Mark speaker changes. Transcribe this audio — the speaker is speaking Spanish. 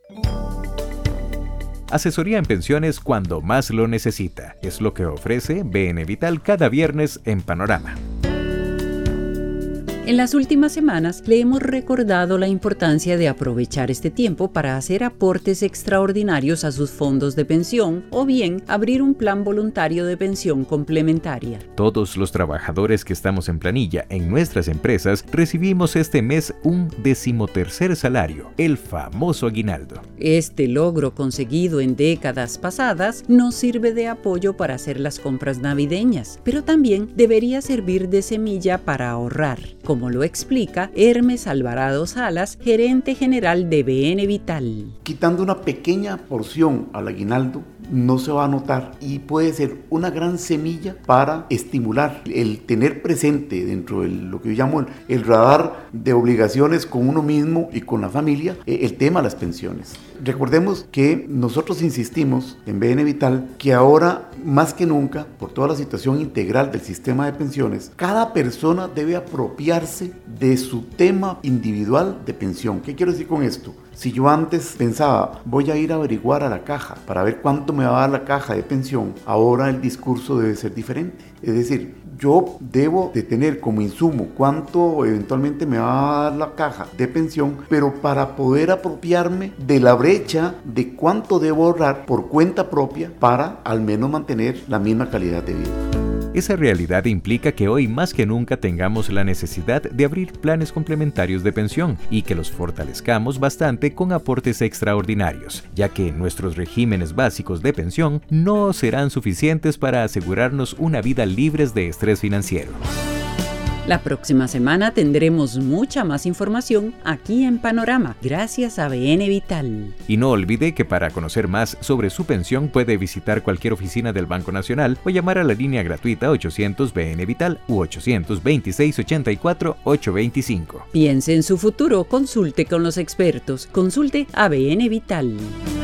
Speaker 1: Asesoría en pensiones cuando más lo necesita. Es lo que ofrece BN Vital cada viernes en Panorama.
Speaker 2: En las últimas semanas le hemos recordado la importancia de aprovechar este tiempo para hacer aportes extraordinarios a sus fondos de pensión o bien abrir un plan voluntario de pensión complementaria.
Speaker 1: Todos los trabajadores que estamos en planilla en nuestras empresas recibimos este mes un 13º salario, el famoso aguinaldo.
Speaker 2: Este logro conseguido en décadas pasadas nos sirve de apoyo para hacer las compras navideñas, pero también debería servir de semilla para ahorrar, como lo explica Hermes Alvarado Salas, gerente general de BN Vital.
Speaker 3: Quitando una pequeña porción al aguinaldo, no se va a notar y puede ser una gran semilla para estimular el tener presente dentro de lo que yo llamo el radar de obligaciones con uno mismo y con la familia, el tema de las pensiones. Recordemos que nosotros insistimos en BN Vital que ahora más que nunca, por toda la situación integral del sistema de pensiones, cada persona debe apropiarse de su tema individual de pensión. ¿Qué quiero decir con esto? Si yo antes pensaba, voy a ir a averiguar a la caja para ver cuánto me va a dar la caja de pensión, ahora el discurso debe ser diferente. Es decir, yo debo de tener como insumo cuánto eventualmente me va a dar la caja de pensión, pero para poder apropiarme de la brecha de cuánto debo ahorrar por cuenta propia para al menos mantener la misma calidad de vida.
Speaker 1: Esa realidad implica que hoy más que nunca tengamos la necesidad de abrir planes complementarios de pensión y que los fortalezcamos bastante con aportes extraordinarios, ya que nuestros regímenes básicos de pensión no serán suficientes para asegurarnos una vida libres de estrés financiero.
Speaker 2: La próxima semana tendremos mucha más información aquí en Panorama, gracias a BN Vital.
Speaker 1: Y no olvide que para conocer más sobre su pensión puede visitar cualquier oficina del Banco Nacional o llamar a la línea gratuita 800 BN Vital u 826-84-825.
Speaker 2: Piense en su futuro, consulte con los expertos, consulte a BN Vital.